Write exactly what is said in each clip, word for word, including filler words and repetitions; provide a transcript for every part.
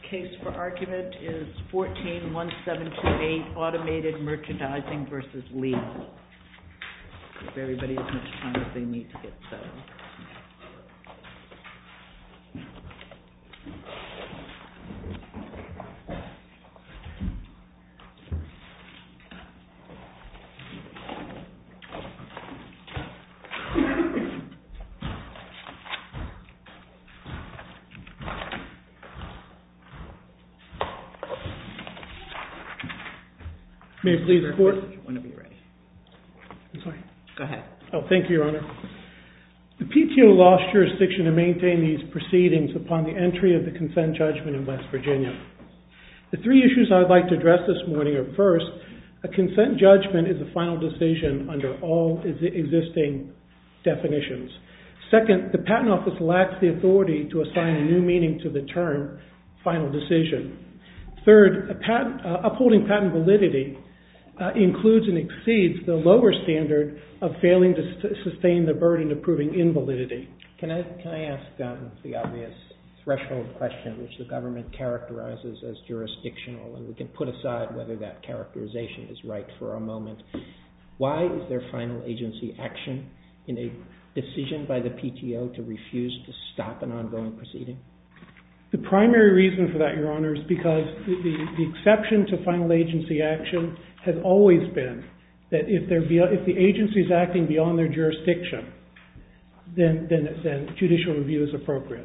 case for argument is fourteen one seven two eight, Automated Merchandising versus Lee. Give everybody as much time as they need to get settled. May it please the Court? Whenever you're ready. I'm sorry. Go ahead. Oh, thank you, Your Honor. The P T O lost jurisdiction to maintain these proceedings upon the entry of the consent judgment in West Virginia. The three issues I'd like to address this morning are, first, a consent judgment is a final decision under all existing definitions. Second, the Patent Office lacks the authority to assign a new meaning to the term final decision. Third, a patent, uh, upholding patent validity Uh, includes and exceeds the lower standard of failing to st- sustain the burden of proving invalidity. Can I can I ask um, the obvious threshold question, which the government characterizes as jurisdictional, and we can put aside whether that characterization is right for a moment. Why is there final agency action in a decision by the P T O to refuse to stop an ongoing proceeding? The primary reason for that, Your Honor, is because the, the, the exception to final agency action has always been that if, there be, if the agency is acting beyond their jurisdiction, then, then, then judicial review is appropriate.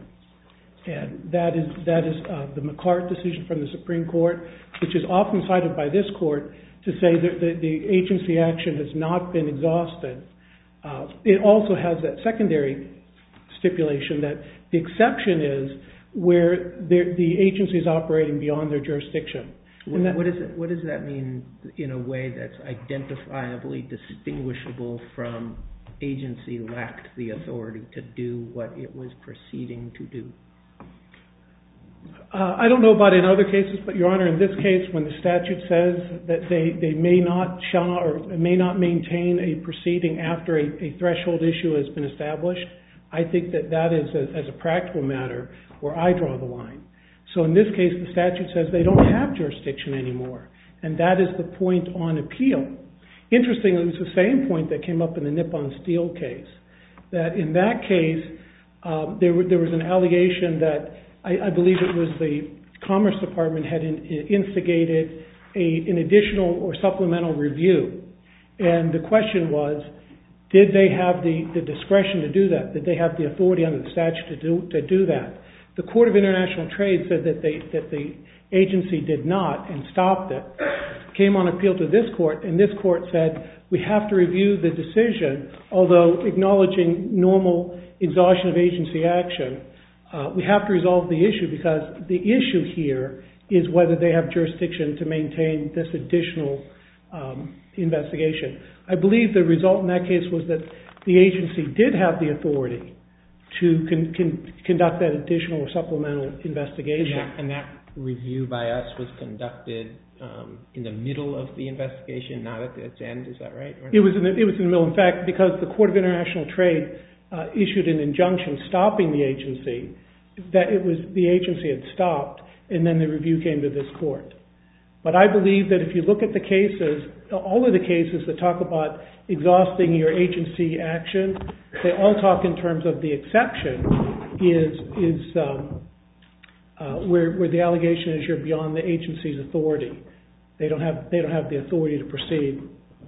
And that is, that is uh, the McCart decision from the Supreme Court, which is often cited by this Court to say that the, the agency action has not been exhausted. Uh, it also has that secondary stipulation that the exception is where the agency is operating beyond their jurisdiction. What, that, what, is it, what does that mean in a way that's identifiably distinguishable from agency lacked the authority to do what it was proceeding to do? Uh, I don't know about in other cases, but Your Honor, in this case, when the statute says that they, they may not, shall not, or may not maintain a proceeding after a, a threshold issue has been established, I think that that is, a, as a practical matter, where I draw the line. So in this case, the statute says they don't have jurisdiction anymore, and that is the point on appeal. Interestingly, it was the same point that came up in the Nippon Steel case, that in that case, um, there, there was an allegation that I, I believe it was the Commerce Department had in, instigated a, an additional or supplemental review, and the question was, did they have the, the discretion to do that? Did they have the authority under the statute to do, to do that? The Court of International Trade said that, they, that the agency did not and stopped it. Came on appeal to this court, and this court said, we have to review the decision, although acknowledging normal exhaustion of agency action, uh, we have to resolve the issue because the issue here is whether they have jurisdiction to maintain this additional um, investigation. I believe the result in that case was that the agency did have the authority to con- con- conduct that additional or supplemental investigation. And that, and that review by us was conducted um, in the middle of the investigation, not at its end, is that right? It was, in the, it was in the middle. In fact, because the Court of International Trade uh, issued an injunction stopping the agency, that it was the agency had stopped, and then the review came to this court. But I believe that if you look at the cases, all of the cases that talk about exhausting your agency action, they all talk in terms of the exception is is um, uh, where where the allegation is you're beyond the agency's authority. They don't have they don't have the authority to proceed.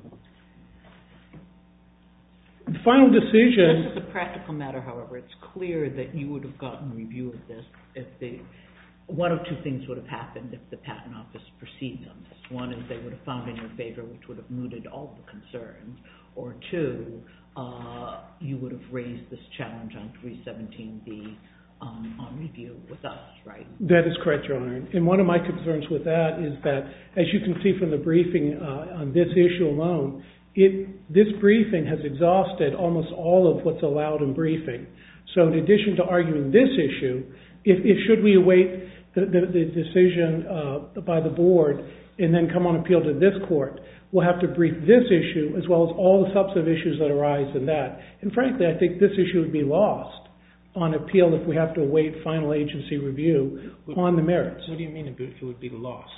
The final decision. Just as a practical matter, however, it's clear that you would have gotten review of this if the one of two things would have happened if the Patent Office proceeds on this. One is they would have found in your favor, which would have mooted all the concerns, or two, uh, you would have raised this challenge on three seventeen B um, on review with us, right? That is correct, Your Honor. And one of my concerns with that is that, as you can see from the briefing uh, on this issue alone, it, this briefing has exhausted almost all of what's allowed in briefing. So in addition to arguing this issue, if, if should we await the, the, the decision uh, by the board and then come on appeal to this court, we'll have to brief this issue as well as all the substantive issues that arise in that. And frankly, I think this issue would be lost on appeal if we have to await final agency review on the merits. What do you mean it would be lost?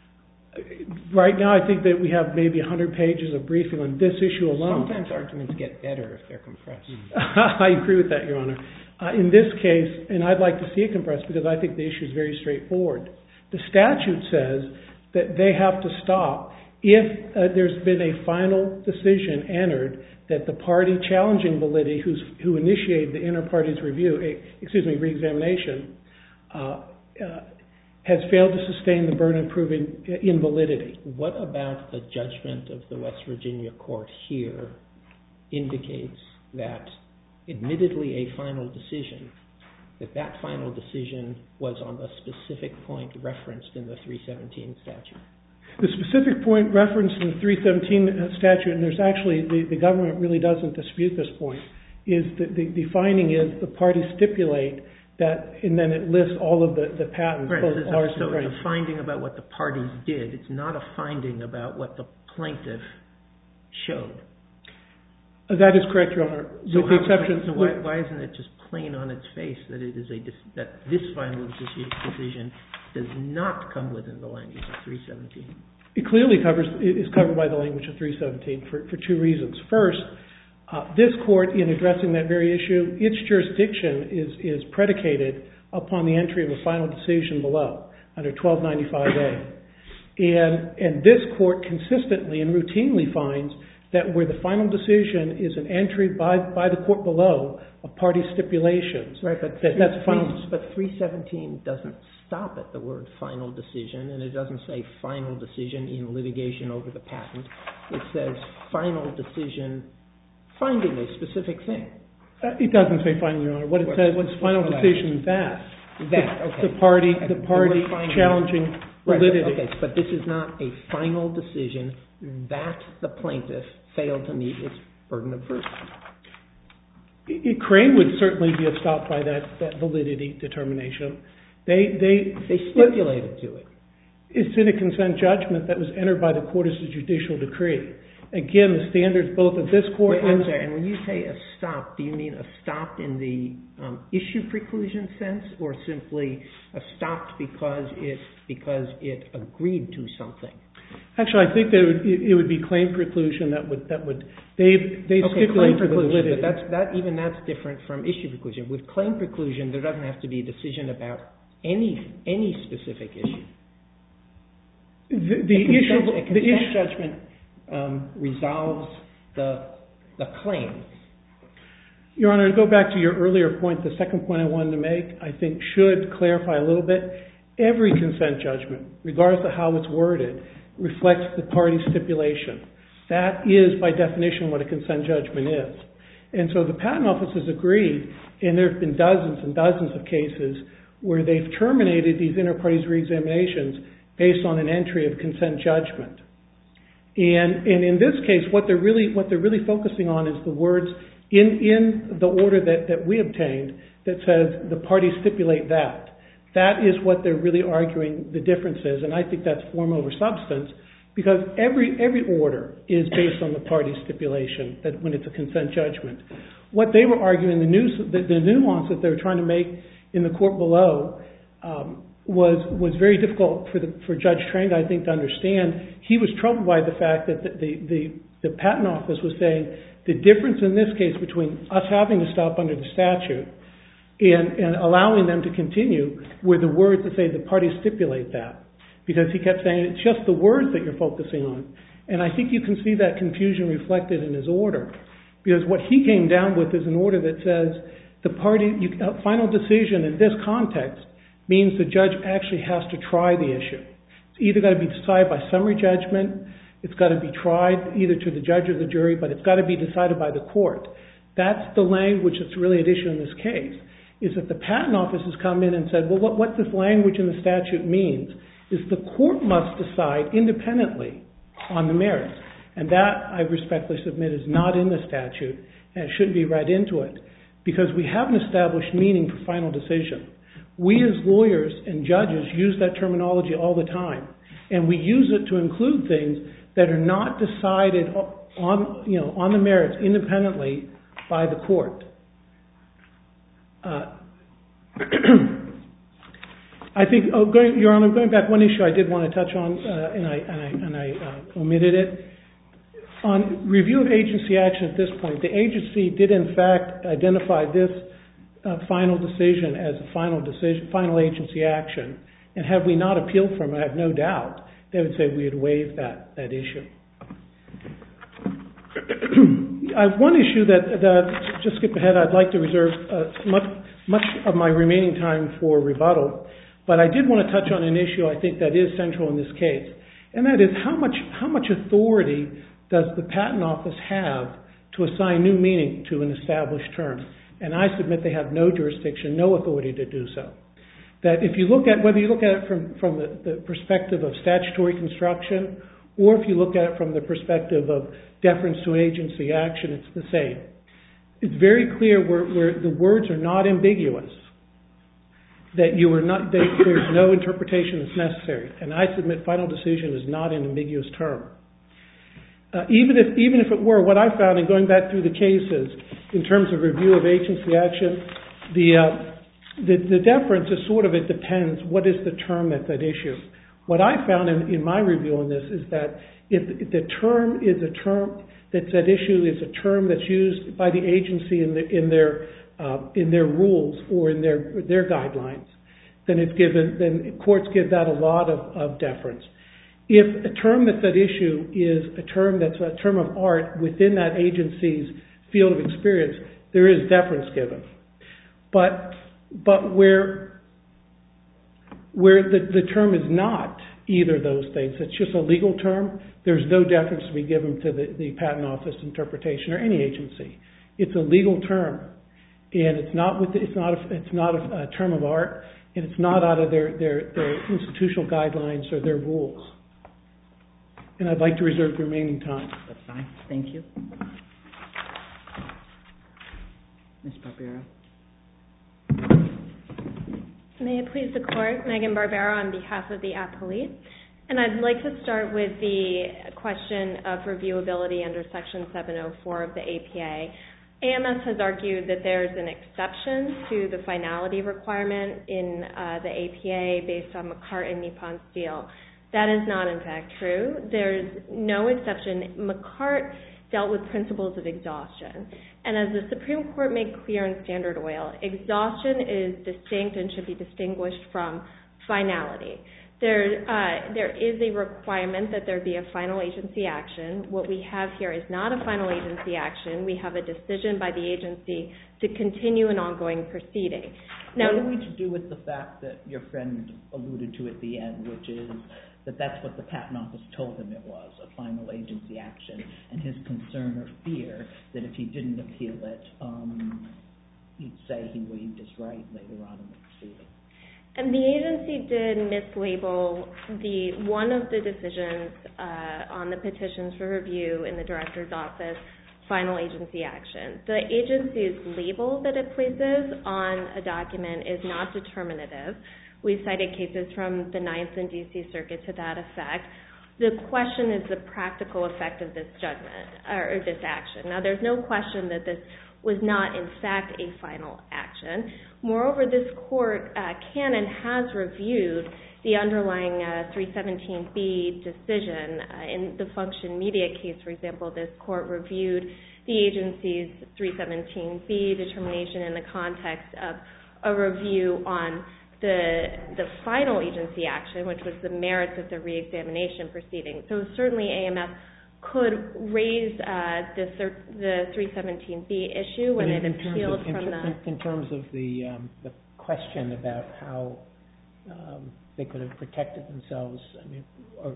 Right now, I think that we have maybe one hundred pages of briefing on this issue alone. Sometimes arguments get better if they're compressed. I agree with that, Your Honor. Uh, in this case, and I'd like to see it compressed because I think the issue is very straightforward. The statute says that they have to stop if uh, there's been a final decision entered that the party challenging validity who's, who initiated the inter-parties review, uh, excuse me, reexamination, uh, uh, has failed to sustain the burden of proving invalidity. What about the judgment of the West Virginia court here indicates that, admittedly a final decision, that that final decision was on the specific point referenced in the three seventeen statute? The specific point referenced in the three seventeen statute, and there's actually, the, the government really doesn't dispute this point, is that the, the finding is the parties stipulate that, and then it lists all of the, the patents, right, both so ours so and Frank's. It's a finding about what the parties did. It's not a finding about what the plaintiff showed. That is correct, Your Honor. So with the how, exception, so why, why isn't it just plain on its face that it is a that this final decision does not come within the language of three seventeen? It clearly covers is covered by the language of three seventeen for, for two reasons. First, uh, this court, in addressing that very issue, its jurisdiction is is predicated upon the entry of a final decision below under twelve ninety-five A, and and this court consistently and routinely finds that where the final decision is an entry by by the court below of party stipulations, right? But that, three, that's final. But three seventeen doesn't stop at the word final decision, and it doesn't say final decision in litigation over the patent. It says final decision finding a specific thing. Uh, it doesn't say final, Your Honor. What it What's, says what's, is final what's decision that that the, okay. the party Okay. the party The challenging right, validity. Okay, but this is not a final decision that the plaintiff failed to meet its burden of proof. It, Crane would certainly be stopped by that, that validity determination. They they they stipulated to it. It's in a consent judgment that was entered by the court as a judicial decree. Again, the standards both of this court Wait, and I'm sorry, and when you say a stop, do you mean a stop in the um, issue preclusion sense, or simply a stopped because it because it agreed to something? Actually, I think that it would, it would be claim preclusion that would that would they they okay, stipulate claim the preclusion, validity. but that's that even that's different from issue preclusion. With claim preclusion, there doesn't have to be a decision about any any specific issue. The, the a consent, issue, a consent the issue, judgment um, resolves the the claim. Your Honor, to go back to your earlier point, the second point I wanted to make, I think should clarify a little bit. Every consent judgment, regardless of how it's worded, reflects the party stipulation. That is, by definition, what a consent judgment is. And so the Patent Office has agreed, and there have been dozens and dozens of cases where they've terminated these inter-parties reexaminations based on an entry of consent judgment. And, and in this case, what they're really what they're really focusing on is the words in, in the order that, that we obtained that says the parties stipulate that. That is what they're really arguing the difference is, and I think that's form over substance, because every every order is based on the party stipulation that when it's a consent judgment. What they were arguing, the, nu- the, the nuance that they were trying to make in the court below um, was was very difficult for the for Judge Trang, I think, to understand. He was troubled by the fact that the the, the, the Patent Office was saying the difference in this case between us having to stop under the statute and, and allowing them to continue were the words that say the parties stipulate that. Because he kept saying it's just the words that you're focusing on. And I think you can see that confusion reflected in his order. Because what he came down with is an order that says the party, you, uh, final decision in this context means the judge actually has to try the issue. It's either got to be decided by summary judgment, it's got to be tried either to the judge or the jury, but it's got to be decided by the court. That's the language that's really at issue in this case, is that the Patent Office has come in and said, well, what, what this language in the statute means is the court must decide independently on the merits. And that, I respectfully submit, is not in the statute, and it shouldn't be read into it, because we have an established meaning for final decision. We as lawyers and judges use that terminology all the time, and we use it to include things that are not decided on, you know, on the merits independently by the court. Uh, I think, oh, going, Your Honor, going back one issue I did want to touch on, uh, and I, and I, and I uh, omitted it. On review of agency action at this point, the agency did in fact identify this uh, final decision as a final decision, final agency action. And had we not appealed from it, I have no doubt they would say we had waived that, that issue. I have one issue that, that, just skip ahead, I'd like to reserve uh, much, much of my remaining time for rebuttal. But I did want to touch on an issue I think that is central in this case. And that is how much, how much authority does the Patent Office have to assign new meaning to an established term? And I submit they have no jurisdiction, no authority to do so. That if you look at, whether you look at it from, from the, the perspective of statutory construction, or if you look at it from the perspective of deference to agency action, it's the same. It's very clear where, where the words are not ambiguous, that you are not, they, there's no interpretation that's necessary. And I submit final decision is not an ambiguous term. Uh, even if even if it were, what I found in going back through the cases in terms of review of agency action, the uh, the, the deference is sort of, it depends, what is the term that's at issue. What I found in, in my review on this is that if, if the term is a term that's at issue, is a term that's used by the agency in, the, in their uh, in their rules or in their their guidelines, then it's given, then courts give that a lot of, of deference. If a term that's at issue is a term that's a term of art within that agency's field of experience, there is deference given. But but where where the, the term is not either of those things, it's just a legal term, there's no deference to be given to the, the Patent Office interpretation or any agency. It's a legal term, and it's not with the, it's not a, it's not a, a term of art, and it's not out of their, their, their institutional guidelines or their rules. And I'd like to reserve the remaining time. That's fine. Thank you. Miz Barbera. May it please the Court, Megan Barbera on behalf of the appellee. And I'd like to start with the question of reviewability under Section seven oh four of the A P A. A M S has argued that there's an exception to the finality requirement in uh, the A P A based on McCart and Nippon Steel. That is not, in fact, true. There's no exception. McCart dealt with principles of exhaustion. And as the Supreme Court made clear in Standard Oil, exhaustion is distinct and should be distinguished from finality. There, uh, there is a requirement that there be a final agency action. What we have here is not a final agency action. We have a decision by the agency to continue an ongoing proceeding. Now, what are we to do with the fact that your friend alluded to at the end, which is that that's what the Patent Office told him it was, a final agency action, and his concern or fear that if he didn't appeal it, um, he'd say he waived his right later on in the proceeding? And the agency did mislabel the one of the decisions uh, on the petitions for review in the Director's Office final agency action. The agency's label that it places on a document is not determinative. We've cited cases from the Ninth and D C Circuit to that effect. The question is the practical effect of this judgment, or this action. Now, there's no question that this was not, in fact, a final action. Moreover, this court uh, can and has reviewed the underlying uh, three seventeen B decision. Uh, in the Function Media case, for example, this court reviewed the agency's three seventeen B determination in the context of a review on the the final agency action, which was the merits of the reexamination proceeding. So certainly A M S could raise uh, the, the three seventeen B issue when it appealed of, in from ter- the... In terms of the, um, the question about how um, they could have protected themselves, I mean, or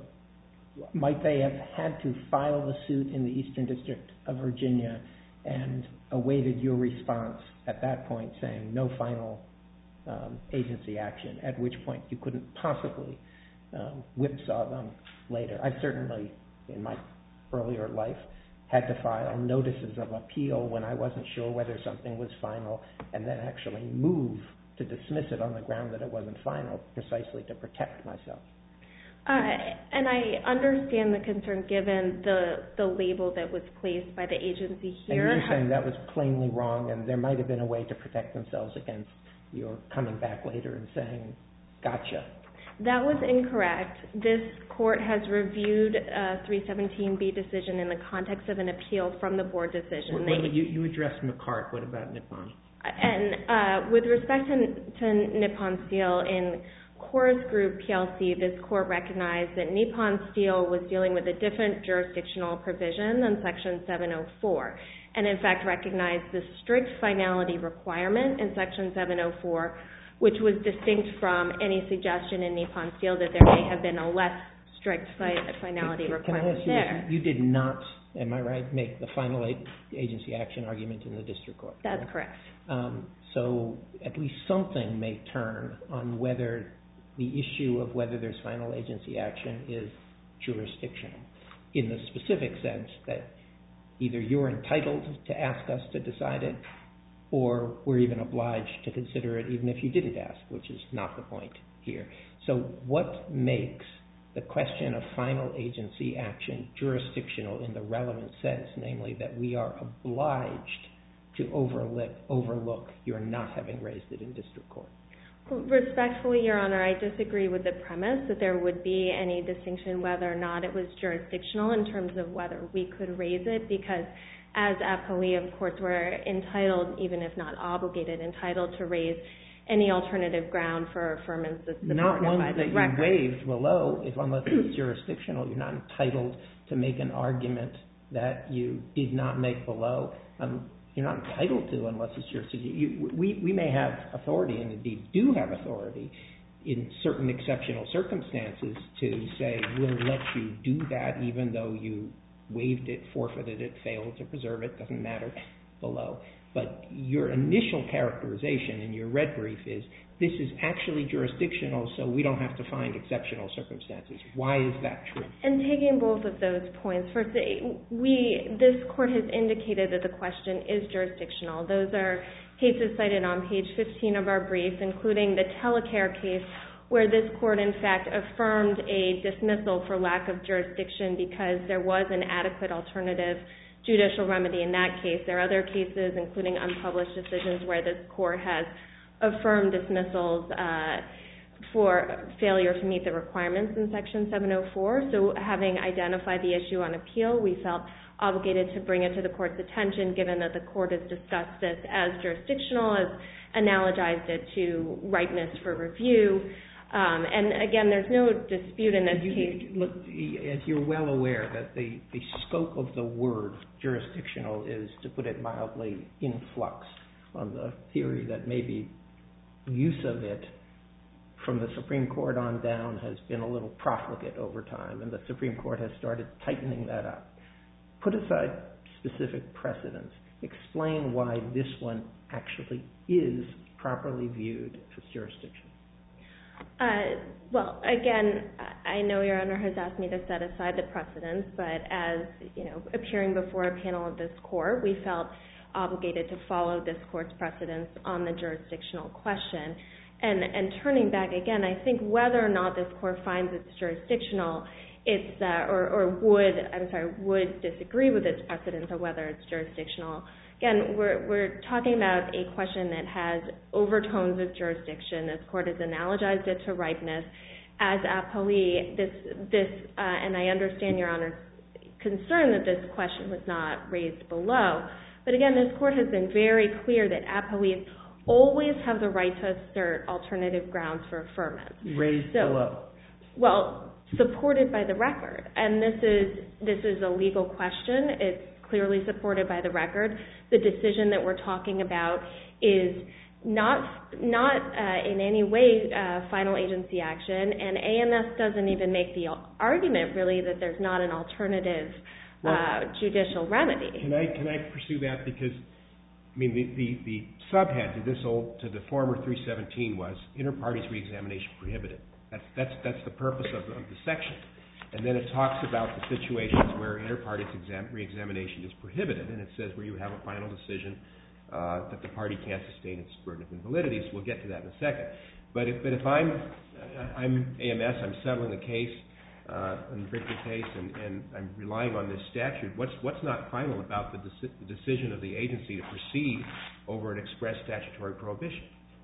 might they have had to file the suit in the Eastern District of Virginia and awaited your response at that point saying no final um, agency action, at which point you couldn't possibly um, whipsaw them later? I certainly, in my earlier life, had to file notices of appeal when I wasn't sure whether something was final, and then actually move to dismiss it on the ground that it wasn't final, precisely to protect myself. Uh, and I understand the concern given the, the label that was placed by the agency here. And you're saying that was plainly wrong, and there might have been a way to protect themselves against you're coming back later and saying, gotcha. That was incorrect. This court has reviewed a three seventeen B decision in the context of an appeal from the board decision. Well, you, you addressed McCart. What about Nippon? And uh, with respect to, to Nippon Steel, in Chorus Group P L C, this court recognized that Nippon Steel was dealing with a different jurisdictional provision than Section seven oh four, and in fact recognized the strict finality requirement in Section seven oh four, which was distinct from any suggestion in Nippon Steel that there may have been a less strict fi- finality can, requirement can I ask there. You, you did not, am I right, make the final agency action argument in the district court? That's correct. Um, so at least something may turn on whether the issue of whether there's final agency action is jurisdictional, in the specific sense that either you're entitled to ask us to decide it, or we're even obliged to consider it even if you didn't ask, which is not the point here. So what makes the question of final agency action jurisdictional in the relevant sense, namely that we are obliged to overlook, overlook your not having raised it in district court? Respectfully, Your Honor, I disagree with the premise that there would be any distinction whether or not it was jurisdictional in terms of whether we could raise it, because as appellee, of course, we're entitled, even if not obligated, entitled to raise any alternative ground for affirmance that's supported not one by the that record. You waived below, if unless it's jurisdictional, you're not entitled to make an argument that you did not make below. Um, you're not entitled to unless it's jurisdictional. You, we, we may have authority, and indeed do have authority, in certain exceptional circumstances to say we'll let you do that even though you waived it, forfeited it, failed to preserve it, doesn't matter below. But your initial characterization in your red brief is this is actually jurisdictional, so we don't have to find exceptional circumstances. Why is that true? And taking both of those points, first, we, this court has indicated that the question is jurisdictional. Those are cases cited on page fifteen of our brief, including the Telecare case, where this court, in fact, affirmed a dismissal for lack of jurisdiction because there was an adequate alternative judicial remedy in that case. There are other cases, including unpublished decisions, where this court has affirmed dismissals uh, for failure to meet the requirements in Section seven oh four. So having identified the issue on appeal, we felt obligated to bring it to the court's attention, given that the court has discussed this as jurisdictional, has analogized it to ripeness for review. Um, and again, there's no dispute in this you, case. Look, as you're well aware, that the, the scope of the word jurisdictional is, to put it mildly, in flux, on the theory that maybe use of it from the Supreme Court on down has been a little profligate over time, and the Supreme Court has started tightening that up. Put aside specific precedents. Explain why this one actually is properly viewed as jurisdictional. Uh, well, again, I know Your Honor has asked me to set aside the precedents, but as you know, appearing before a panel of this court, we felt obligated to follow this court's precedents on the jurisdictional question. And, and turning back again, I think whether or not this court finds it's jurisdictional, it's uh, or, or would I'm sorry would disagree with its precedents on whether it's jurisdictional. Again, we're we're talking about a question that has overtones of jurisdiction. This court has analogized it to ripeness. As appellee, this this uh, and I understand Your Honor's concern that this question was not raised below. But again, this court has been very clear that appellees always have the right to assert alternative grounds for affirmance. Raised so, below. Well, supported by the record, and this is this is a legal question. It's clearly supported by the record. The decision that we're talking about is not not uh, in any way uh, final agency action, and A M S doesn't even make the argument really that there's not an alternative well, uh, judicial remedy. Can I can I pursue that, because I mean the, the, the subhead to this old to the former three seventeen was inter partes reexamination prohibited. That's that's that's the purpose of, of the section. And then it talks about the situations where inter partes exam, reexamination is prohibited, and it says where you have a final decision uh, that the party can't sustain its burden of invalidity. So we'll get to that in a second. But if, but if I'm I'm A M S, I'm settling a case, uh, an Victor case, and, and I'm relying on this statute, what's what's not final about the, deci- the decision of the agency to proceed over an express statutory prohibition?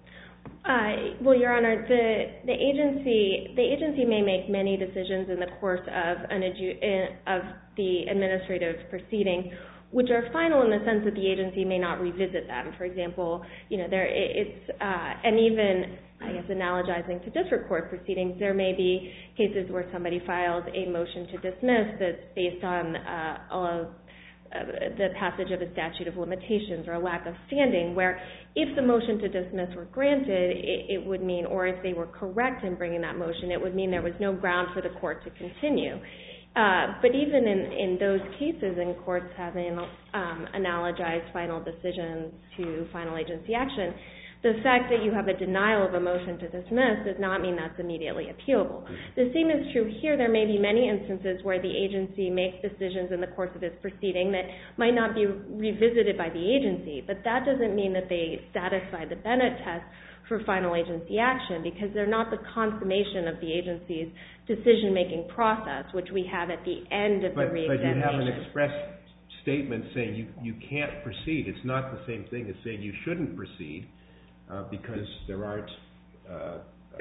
Uh, well, Your Honor, the the agency the agency may make many decisions in the course of an of the administrative proceeding, which are final in the sense that the agency may not revisit them. For example, you know, there it's uh, and even I guess analogizing to district court proceedings, there may be cases where somebody files a motion to dismiss that's based on uh, a the passage of a statute of limitations or a lack of standing, where if the motion to dismiss were granted, it, it would mean, or if they were correct in bringing that motion, it would mean there was no ground for the court to continue. Uh, but even in, in those cases, in courts having um, analogized final decisions to final agency action, the fact that you have a denial of a motion to dismiss does not mean that's immediately appealable. The same is true here. There may be many instances where the agency makes decisions in the course of its proceeding that might not be revisited by the agency, but that doesn't mean that they satisfy the Bennett test for final agency action, because they're not the consummation of the agency's decision-making process, which we have at the end of but, the reexamination. But you have an express statement saying you, you can't proceed. It's not the same thing as saying you shouldn't proceed. Uh, because there aren't uh,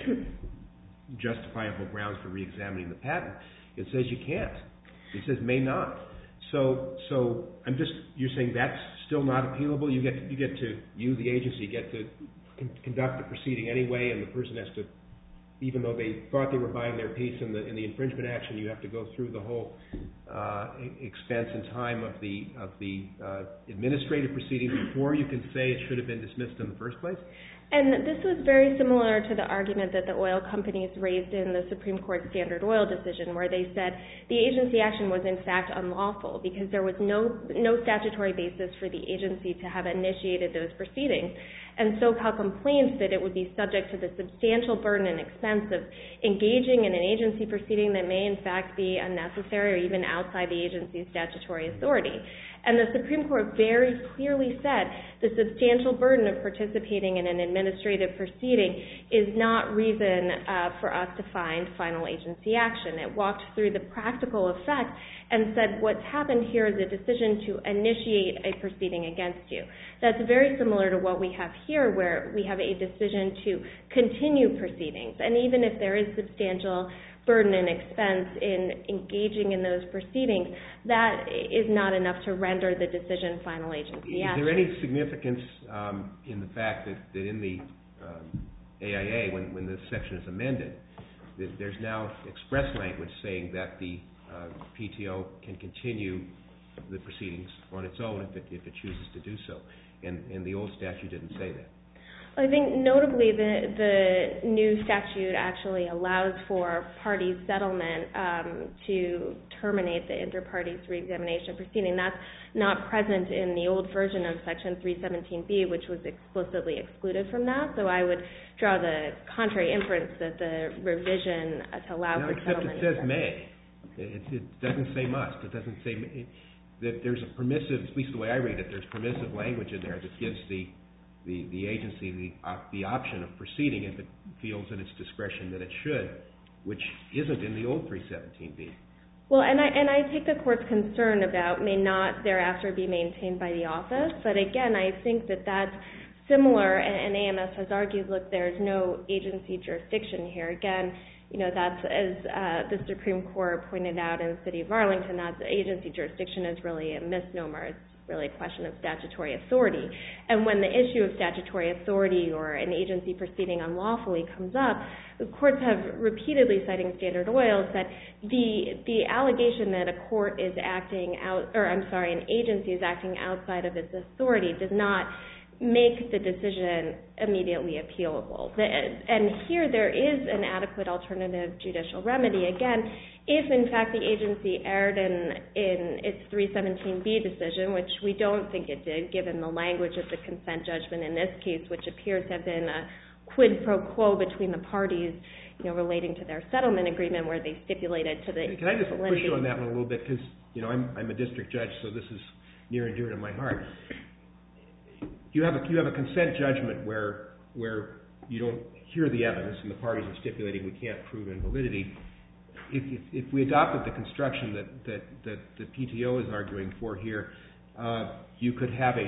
justifiable grounds for reexamining the patent. It says you can't. It says may not. So, so I'm just you're saying that's still not appealable. You get you get to you the agency get to con- conduct the proceeding anyway, and the person has to, even though they thought they were buying their piece in the in the infringement action, you have to go through the whole uh, expense and time of the of the uh, administrative proceeding before you can say it should have been dismissed in the first place? And this was very similar to the argument that the oil companies raised in the Supreme Court Standard Oil decision, where they said the agency action was in fact unlawful because there was no no statutory basis for the agency to have initiated those proceedings. And SoCal complains that it would be subject to the substantial burden and expense of engaging in an agency proceeding that may in fact be unnecessary or even outside the agency's statutory authority. And the Supreme Court very clearly said the substantial burden of participating in an administrative proceeding is not reason uh, for us to find final agency action. It walked through the practical effect and said what's happened here is a decision to initiate a proceeding against you. That's very similar to what we have here, where we have a decision to continue proceedings. And even if there is substantial burden and expense in engaging in those proceedings, that is not enough to render the decision final agency action. Is there any significance um, in the fact that, that in the um, A I A, when, when this section is amended, that there's now express language saying that the uh, P T O can continue the proceedings on its own if it, if it chooses to do so, and, and the old statute didn't say that? I think notably the the new statute actually allows for party settlement um, to terminate the inter-parties reexamination proceeding. That's not present in the old version of Section three seventeen B, which was explicitly excluded from that. So I would draw the contrary inference that the revision to allow no, for except settlement. It says may. It, it doesn't say must. It doesn't say it, that there's a permissive, at least the way I read it, there's permissive language in there that gives the the, the agency the, uh, the option of proceeding if it feels at its discretion that it should, which isn't in the old three seventeen B. Well, and I and I take the court's concern about may not thereafter be maintained by the office, but again, I think that that's similar, and, and A M S has argued, look, there's no agency jurisdiction here. Again, you know, that's, as uh, the Supreme Court pointed out in the city of Arlington, that agency jurisdiction is really a misnomer. It's really a question of statutory authority. And when the issue of statutory authority or an agency proceeding unlawfully comes up, the courts have repeatedly, citing Standard Oil, that the the allegation that a court is acting out, or I'm sorry, an agency is acting outside of its authority does not make the decision immediately appealable. The, and here there is an adequate alternative judicial remedy. Again, if in fact the agency erred in, in its three seventeen B decision, which we don't think it did given the language of the consent judgment in this case, which appears to have been a quid pro quo between the parties, you know, relating to their settlement agreement where they stipulated to the Can I just validity. push you on that one a little bit, because, you know, I'm, I'm a district judge, so this is near and dear to my heart. You have a you have a consent judgment where where you don't hear the evidence and the parties are stipulating we can't prove invalidity. If, if, if we adopted the construction that, that, that the P T O is arguing for here, uh, you could have a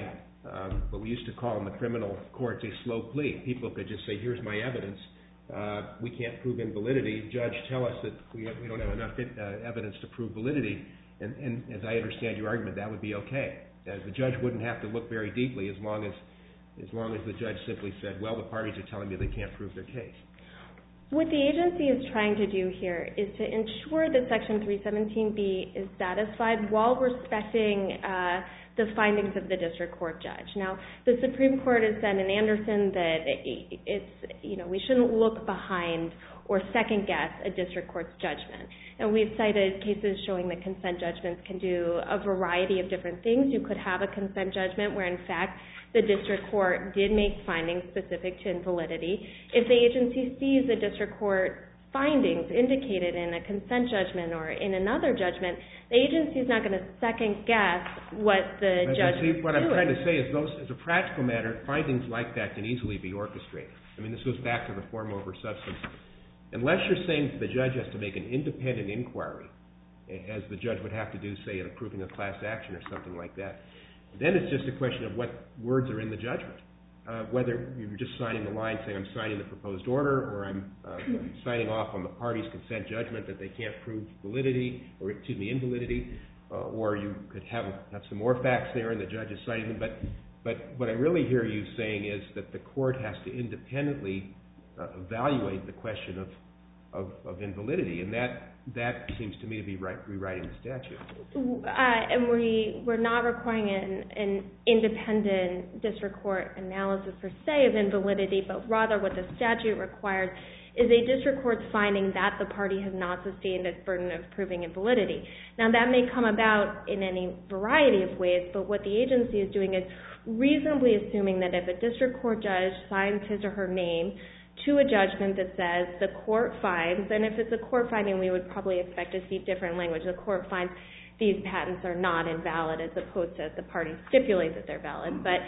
um, what we used to call in the criminal courts a slow plea. People could just say, here's my evidence. Uh, we can't prove invalidity. Judge, tell us that we, have, we don't have enough uh, evidence to prove validity. And, and as I understand your argument, that would be okay. Uh, the judge wouldn't have to look very deeply as long as, as long as the judge simply said, well, the parties are telling me they can't prove their case. What the agency is trying to do here is to ensure that Section three seventeen B is satisfied while respecting uh, the findings of the district court judge. Now, the Supreme Court has said in Anderson that it's, you know, we shouldn't look behind or second guess a district court's judgment. And we've cited cases showing that consent judgments can do a variety of different things. You could have a consent judgment where, in fact, the district court did make findings specific to invalidity. If the agency sees the district court findings indicated in a consent judgment or in another judgment, the agency is not going to second guess what the but judge see, is what doing. I'm trying to say is, those, as a practical matter, findings like that can easily be orchestrated. I mean, this goes back to the form over substance. Unless you're saying the judge has to make an independent inquiry, as the judge would have to do, say, in approving a class action or something like that, then it's just a question of what words are in the judgment. Uh, whether you're just signing the line saying I'm signing the proposed order, or I'm uh, signing off on the party's consent judgment that they can't prove validity, or excuse me, invalidity, uh, or you could have, have some more facts there and the judge is citing them. But, but what I really hear you saying is that the court has to independently uh, evaluate the question of, of, of invalidity, and that that seems to me to be right, rewriting the statute. Uh, and we, we're not requiring an, an independent district court analysis per se of invalidity, but rather what the statute requires is a district court's finding that the party has not sustained its burden of proving invalidity. Now, that may come about in any variety of ways, but what the agency is doing is reasonably assuming that if a district court judge signs his or her name to a judgment that says the court finds, and if it's a court finding, we would probably expect to see different language. The court finds these patents are not invalid, as opposed to the party stipulates that they're valid. But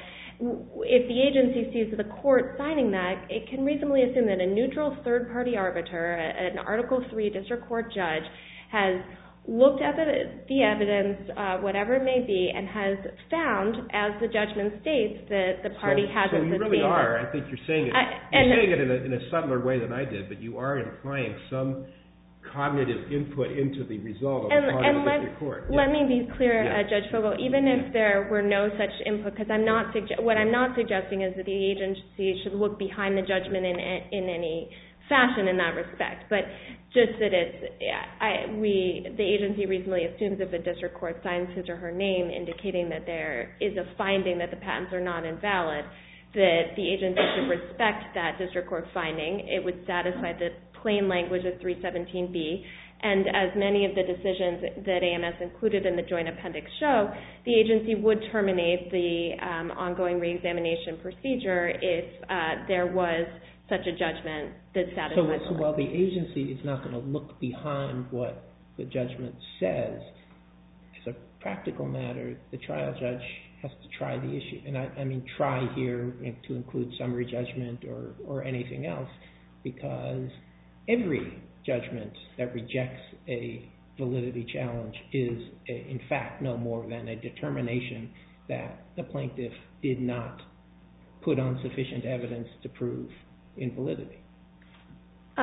if the agency sees the court signing that, it can reasonably assume that a neutral third-party arbiter, an Article three district court judge, has looked at the, the evidence, uh, whatever it may be, and has found, as the judgment states, that the party so, hasn't so you really are, I think you're saying it, I, you're saying it in a, in a subtler way than I did, but you are implying some cognitive input into the result of and, the part and of the let, district court. Let yeah. me be clear, yeah. uh, Judge Fogel, even if there were no such input, because I'm not sugge- what I'm not suggesting is that the agency should look behind the judgment in, in any fashion in that respect, but just that it's, I, we, the agency reasonably assumes if a district court signs his or her name indicating that there is a finding that the patents are not invalid, that the agency should respect that district court finding. It would satisfy the plain language of three seventeen B, and as many of the decisions that A M S included in the joint appendix show, the agency would terminate the um, ongoing reexamination procedure if uh, there was such a judgment that satisfies. So, so while the agency is not going to look behind what the judgment says, as a practical matter, the trial judge has to try the issue. And I, I mean try here to include summary judgment or, or anything else, because every judgment that rejects a validity challenge is, a, in fact, no more than a determination that the plaintiff did not put on sufficient evidence to prove invalidity. Uh,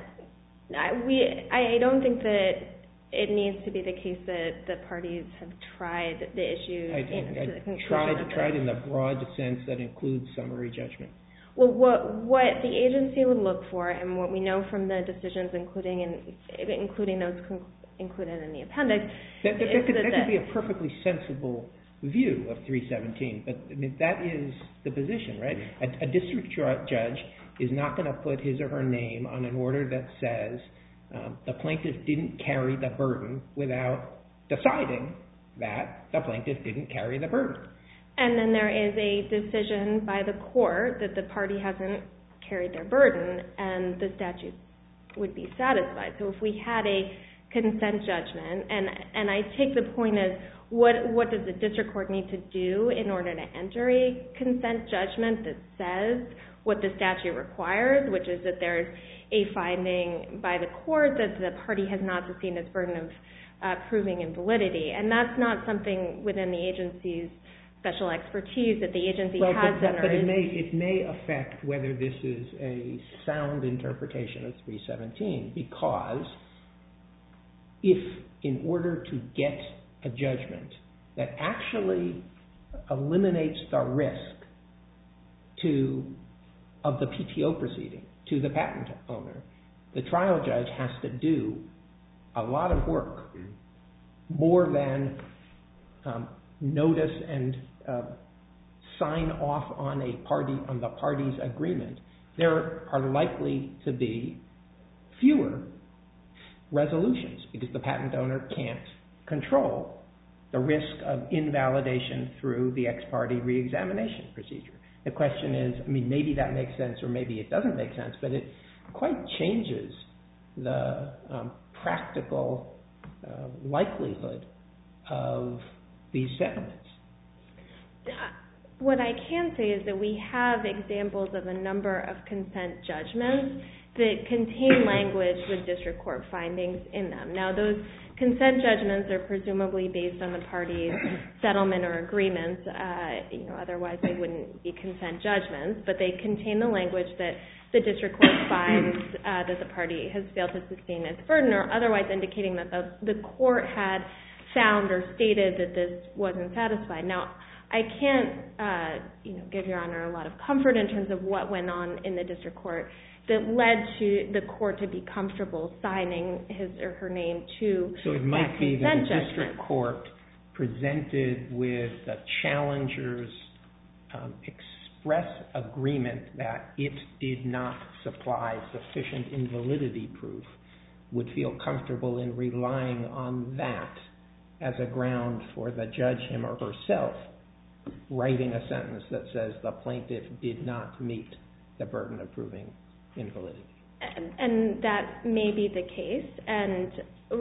I, we, I don't think that it needs to be the case that the parties have tried the issue. I, in, I, to the conclusion tried, of tried it. in the broad sense that includes summary judgment. Well, what what the agency would look for, and what we know from the decisions, including in, including those con- included in the appendix, that, that, is that, could, that, that could be a perfectly sensible view of three seventeen, but I mean that is the position, right? A, a district judge is not going to put his or her name on an order that says um, the plaintiff didn't carry the burden without deciding that the plaintiff didn't carry the burden. And then there is a decision by the court that the party hasn't carried their burden, and the statute would be satisfied. So if we had a consent judgment, and and I take the point as what what does the district court need to do in order to enter a consent judgment that says what the statute requires, which is that there's a finding by the court that the party has not sustained its burden of uh, proving invalidity. And that's not something within the agency's special expertise that the agency well, has. but, in but our it may it may affect whether this is a sound interpretation of three seventeen, because if in order to get a judgment that actually eliminates the risk to of the P T O proceeding to the patent owner, the trial judge has to do a lot of work, more than um, notice and uh, sign off on a party on the party's agreement. There are likely to be fewer resolutions because the patent owner can't control the risk of invalidation through the ex parte reexamination procedure. The question is, I mean, maybe that makes sense or maybe it doesn't make sense, but it quite changes the um, practical uh, likelihood of these settlements. What I can say is that we have examples of a number of consent judgments that contain language with district court findings in them. Now, those consent judgments are presumably based on the parties' settlement or agreements. Uh, you know, otherwise they wouldn't be consent judgments, but they contain the language that the district court finds uh, that the party has failed to sustain its burden, or otherwise indicating that the, the court had found or stated that this wasn't satisfied. Now, I can't, uh, you know, give Your Honor a lot of comfort in terms of what went on in the district court that led to the court to be comfortable signing his or her name to so it might that be that consent the judgment. district court presented with the challenger's um, express agreement that it did not supply sufficient invalidity proof would feel comfortable in relying on that as a ground for the judge, him or herself, writing a sentence that says the plaintiff did not meet the burden of proving invalidity. And, and that may be the case. And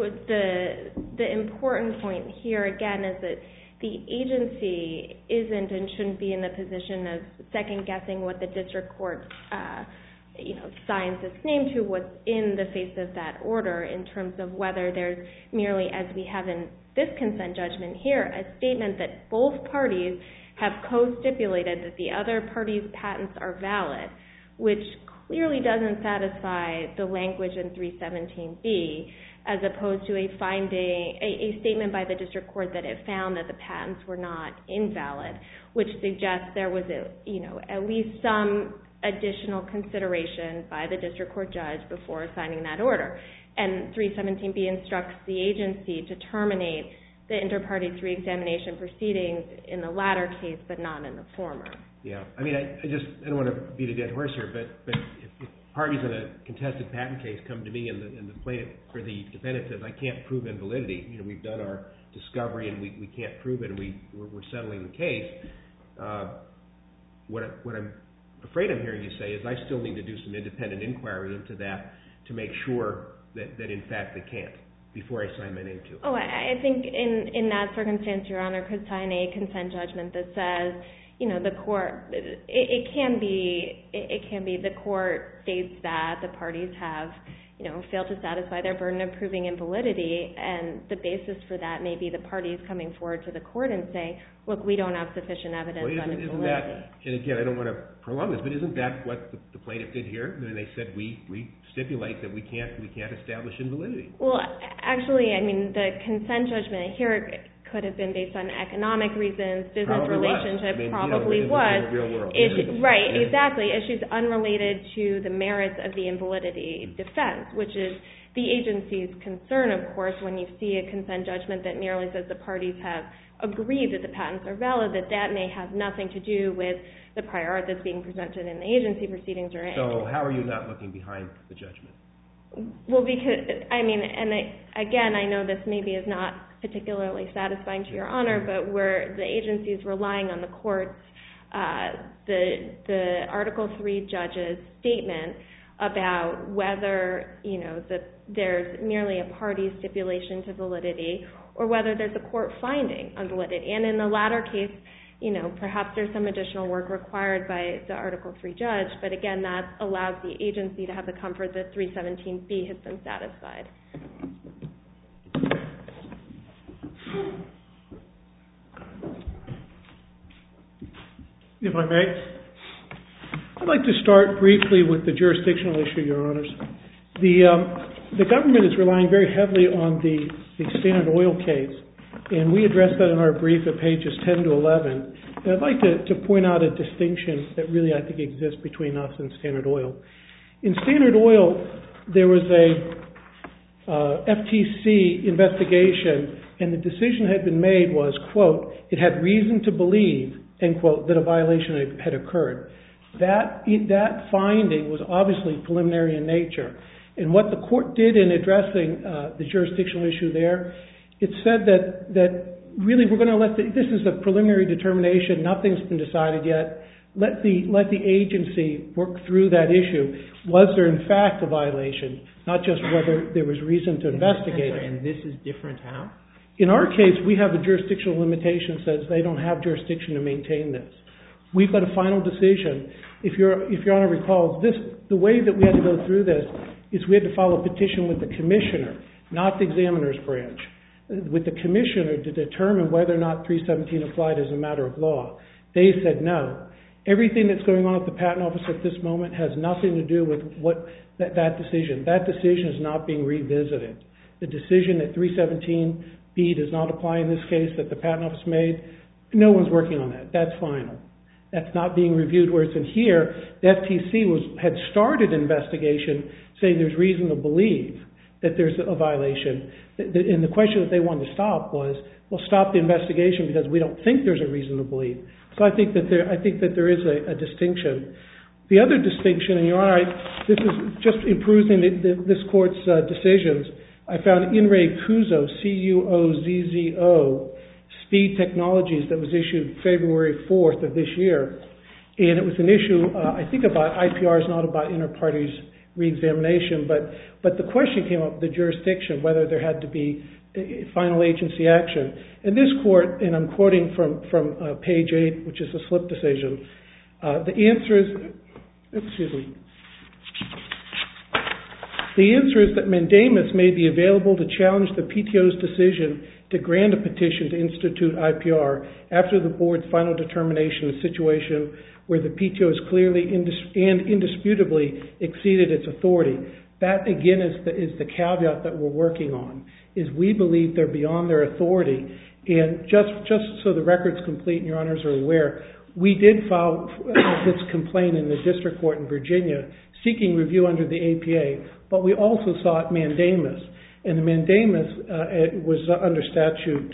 the the important point here again is that the agency isn't and shouldn't be in the position of second guessing what the district court uh, you know, signs its name to, what's in the face of that order, in terms of whether there's merely, as we have in this consent judgment here, a statement that both parties have co-stipulated that the other party's patents are valid, which clearly doesn't satisfy the language in three seventeen B, as opposed to a finding, a, a statement by the district court that it found that the patents were not invalid, which suggests there was a, you know, at least some additional consideration by the district court judge before signing that order. And three seventeen B instructs the agency to terminate the inter-parties reexamination proceedings in the latter case, but not in the former. Yeah, I mean, I, I just I don't want to beat a dead horse here, but but if, if parties in a contested patent case come to me and the and the plaintiff or the defendant says I can't prove invalidity, you know, we've done our discovery and we, we can't prove it, and we we're, we're settling the case. Uh, what I, what I'm afraid I'm hearing you say is I still need to do some independent inquiry into that to make sure that, that in fact they can't before I sign my name to it. Oh, I think in, in that circumstance, Your Honor could sign a consent judgment that says, you know, the court, it, it can be, it, it can be the court states that the parties have, you know, failed to satisfy their burden of proving invalidity, and the basis for that may be the parties coming forward to the court and saying, look, we don't have sufficient evidence well, isn't, on invalidity. Isn't that, and again, I don't want to prolong this, but isn't that what the, the plaintiff did here? I mean, they said we, we stipulate that we can't we can't establish invalidity. Well, actually, I mean, the consent judgment here could have been based on economic reasons, business probably relationship, was. I mean, probably you know, was. in the real world. Issue, yeah. right, yeah. exactly. Issues unrelated to the merits of the invalidity defense, which is the agency's concern, of course, when you see a consent judgment that merely says the parties have agreed that the patents are valid, that that may have nothing to do with the prior art that's being presented in the agency proceedings or anything. So how are you not looking behind the judgment? Well, because, I mean, and I, again, I know this maybe is not particularly satisfying to Your Honor, but where the agency is relying on the court's, uh, the, the Article three judge's statement about whether, you know, the, there's merely a party stipulation to validity or whether there's a court finding on validity. And in the latter case, you know, perhaps there's some additional work required by the Article three judge, but again, that allows the agency to have the comfort that three seventeen B has been satisfied. If I may, I'd like to start briefly with the jurisdictional issue, Your Honors. The, um, the government is relying very heavily on the, the Standard Oil case, and we addressed that in our brief at pages ten to eleven. And I'd like to, to point out a distinction that really I think exists between us and Standard Oil. In Standard Oil, there was a uh, F T C investigation, and the decision had been made was, quote, it had reason to believe, end quote, that a violation had, had occurred. That, that finding was obviously preliminary in nature. And what the court did in addressing uh, the jurisdictional issue there, it said that, that really we're going to let the, this is a preliminary determination, nothing's been decided yet. Let the, let the agency work through that issue. Was there in fact a violation, not just whether there was reason to investigate it. And this is different how? In our case, we have a jurisdictional limitation that says they don't have jurisdiction to maintain this. We've got a final decision. If your if your Honor recalls, this the way that we had to go through this is we had to file a petition with the commissioner, not the examiner's branch, with the commissioner to determine whether or not three seventeen applied as a matter of law. They said no. Everything that's going on at the Patent Office at this moment has nothing to do with what that, that decision. That decision is not being revisited. The decision that three seventeen B does not apply in this case that the Patent Office made, no one's working on that. That's final. That's not being reviewed. Whereas in here, the F T C was, had started an investigation saying there's reason to believe that there's a violation. And the question that they wanted to stop was, well, stop the investigation because we don't think there's a reason to believe. So I think that there, I think that there is a, a distinction. The other distinction, and you're right, this is just improving the, the, this court's uh, decisions. I found In re Cuozzo, C U O Z Z O, Speed Technologies, that was issued February fourth of this year. And it was an issue, uh, I think, about I P Rs, not about inter-parties reexamination, but, but the question came up, the jurisdiction, whether there had to be a final agency action. And this court, and I'm quoting from, from uh, page eight, which is a slip decision, uh, the answer is, excuse me, the answer is that mandamus may be available to challenge the P T O's decision to grant a petition to institute I P R after the board's final determination of a situation where the P T O has clearly indis- and indisputably exceeded its authority. That, again, is the, is the caveat that we're working on, is we believe they're beyond their authority. And just, just so the record's complete and your honors are aware, we did file this complaint in the district court in Virginia seeking review under the A P A, but we also sought mandamus. And the mandamus uh, it was under statute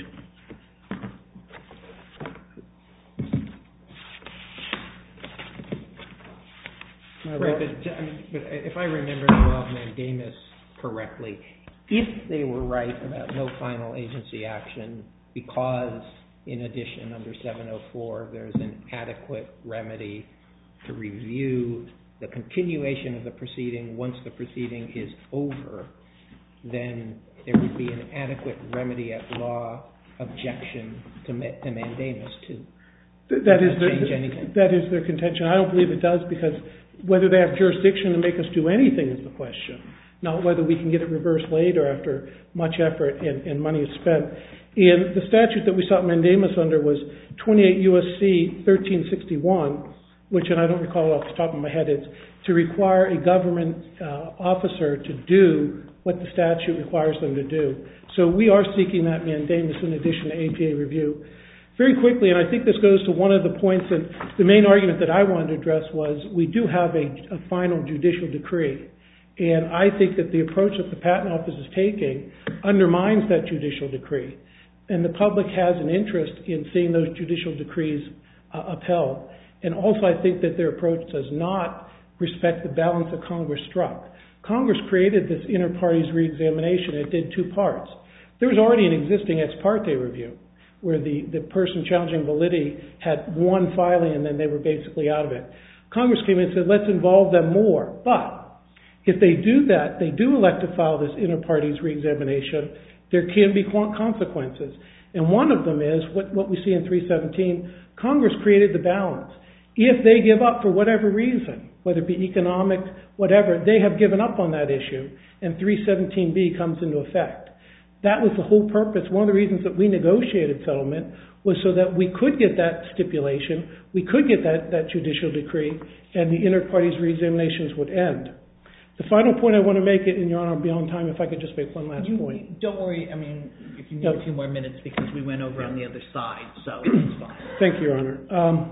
Right, but, I mean, but if I remember the law of mandamus correctly, if they were right about no final agency action because, in addition, under seven oh four, there's an adequate remedy to review the continuation of the proceeding once the proceeding is over, then there would be an adequate remedy at law objection to, ma- to mandamus to that is their, change anything. That is their contention. I don't believe it does, because whether they have jurisdiction to make us do anything is the question, not whether we can get it reversed later after much effort and, and money is spent. And the statute that we sought mandamus under was twenty-eight U S C thirteen sixty-one, which, and I don't recall off the top of my head, is to require a government uh, officer to do what the statute requires them to do. So we are seeking that mandamus in addition to A P A review. Very quickly, and I think this goes to one of the points, that the main argument that I wanted to address was we do have a, a final judicial decree. And I think that the approach that the Patent Office is taking undermines that judicial decree. And the public has an interest in seeing those judicial decrees uh, upheld. And also I think that their approach does not respect the balance that Congress struck. Congress created this inter-parties reexamination. It did two parts. There was already an existing ex parte review, where the, the person challenging validity had one filing and then they were basically out of it. Congress came in and said, let's involve them more. But if they do that, they do elect to file this inter-parties reexamination, there can be consequences. And one of them is, what, what we see in three seventeen, Congress created the balance. If they give up for whatever reason, whether it be economic, whatever, they have given up on that issue, and three seventeen B comes into effect. That was the whole purpose. One of the reasons that we negotiated settlement was so that we could get that stipulation, we could get that, that judicial decree, and the inter-parties reexaminations would end. The final point I want to make, it, and Your Honor, I'll be on time if I could just make one last you, point. Don't worry, I mean, if you need no. a few more minutes because we went over on the other side, so it's fine. Thank you, Your Honor. Um,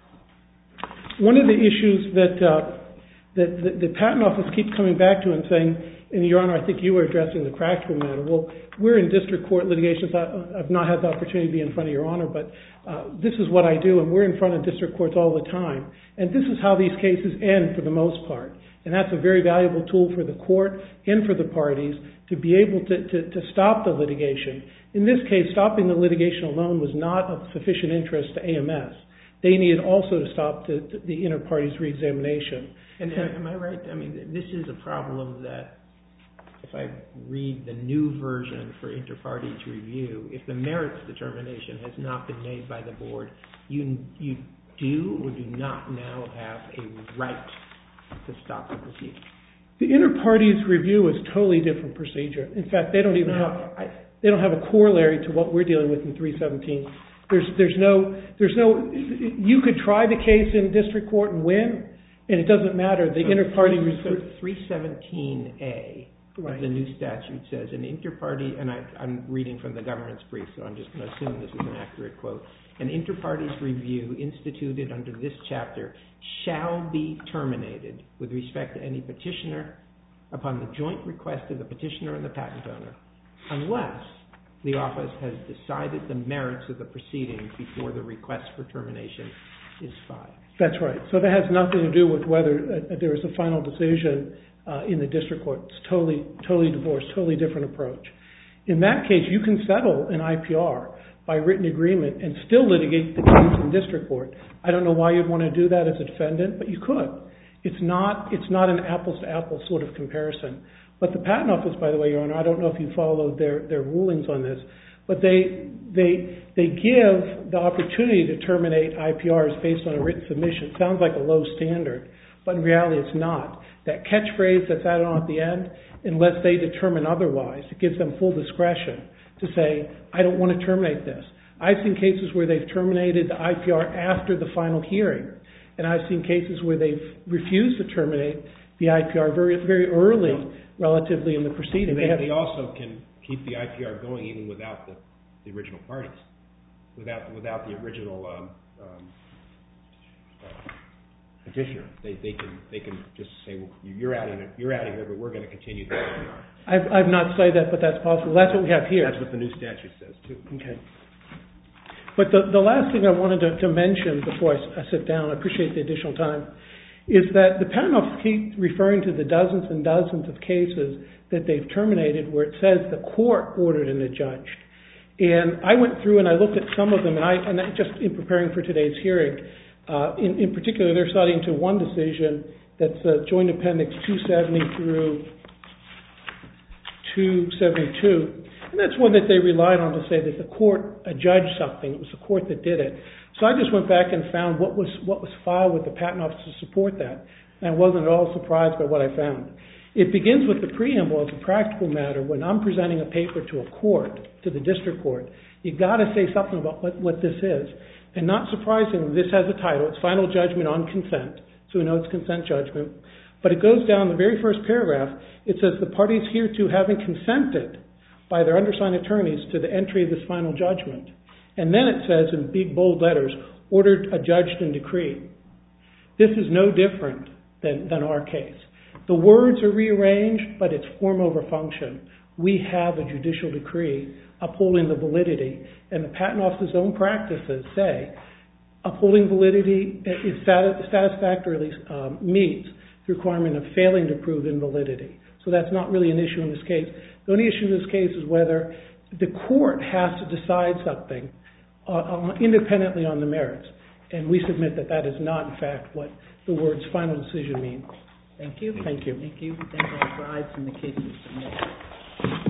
one of the issues that, uh, that the, the Patent Office keeps coming back to and saying, and Your Honor, I think you were addressing the practical matter. Well, we're in district court litigations. I, I've not had the opportunity to be in front of Your Honor, but uh, this is what I do, and we're in front of district courts all the time. And this is how these cases end for the most part. And that's a very valuable tool for the court and for the parties to be able to, to, to stop the litigation. In this case, stopping the litigation alone was not of sufficient interest to A M S. They needed also to stop the, the inter-parties reexamination. And uh, am I right? I mean, this is a problem that if I read the new version for inter-parties review, if the merits determination has not been made by the board, you you do or do not now have a right to stop the proceeding. The inter-parties review is a totally different procedure. In fact, they don't even no, have I, they don't have a corollary to what we're dealing with in three seventeen. There's there's no there's no you could try the case in district court and win, and it doesn't matter. The so inter-party so review. three seventeen A Right. of the new statute says an inter-party, and I, I'm reading from the government's brief, so I'm just going to assume this is an accurate quote. An inter-parties review instituted under this chapter shall be terminated with respect to any petitioner upon the joint request of the petitioner and the patent owner, unless the office has decided the merits of the proceeding before the request for termination is filed. That's right. So that has nothing to do with whether uh, there is a final decision uh, in the district court. It's totally, totally divorced, totally different approach. In that case, you can settle an I P R by written agreement and still litigate the case in district court. I don't know why you'd want to do that as a defendant, but you could. It's not, it's not an apples-to-apples sort of comparison. But the Patent Office, by the way, Your Honor, I don't know if you followed their, their rulings on this, but they, they, they give the opportunity to terminate I P Rs based on a written submission. It sounds like a low standard, but in reality it's not. That catchphrase that's added on at the end, unless they determine otherwise, it gives them full discretion to say, I don't want to terminate this. I've seen cases where they've terminated the I P R after the final hearing, and I've seen cases where they've refused to terminate the I P R very, very early, relatively, in the proceeding. They, they, have, they also can keep the I P R going even without the, the original parties, without without the original um, um, uh, petitioner. They, they can they can just say, well, you're out of here, you're out of here, but we're going to continue the I P R. I've, I've not said that, but that's possible. That's what we have here. That's what the new statute says too. Okay. But the, the last thing I wanted to, to mention before I, I sit down, I appreciate the additional time, is that the Patent Office keeps referring to the dozens and dozens of cases that they've terminated where it says the court ordered and adjudged. And I went through and I looked at some of them, and I, and I just in preparing for today's hearing, uh, in, in particular, they're citing to one decision that's uh, Joint Appendix two seventy through two seventy-two. And that's one that they relied on to say that the court adjudged something. It was the court that did it. So I just went back and found what was what was filed with the Patent Office to support that. And I wasn't at all surprised by what I found. It begins with the preamble as a practical matter. When I'm presenting a paper to a court, to the district court, you've got to say something about what, what this is. And not surprisingly, this has a title. It's Final Judgment on Consent. So we know it's consent judgment. But it goes down the very first paragraph. It says the parties hereto having consented by their undersigned attorneys to the entry of this final judgment. And then it says in big bold letters, ordered, adjudged, and decreed. This is no different than, than our case. The words are rearranged, but it's form over function. We have a judicial decree upholding the validity, and the Patent Office's own practices say upholding validity is satisfactorily um, meets the requirement of failing to prove invalidity. So that's not really an issue in this case. The only issue in this case is whether the court has to decide something uh, independently on the merits. And we submit that that is not, in fact, what the words final decision mean. Thank you. Thank you. Thank you. Thank all sides in the case is submitted.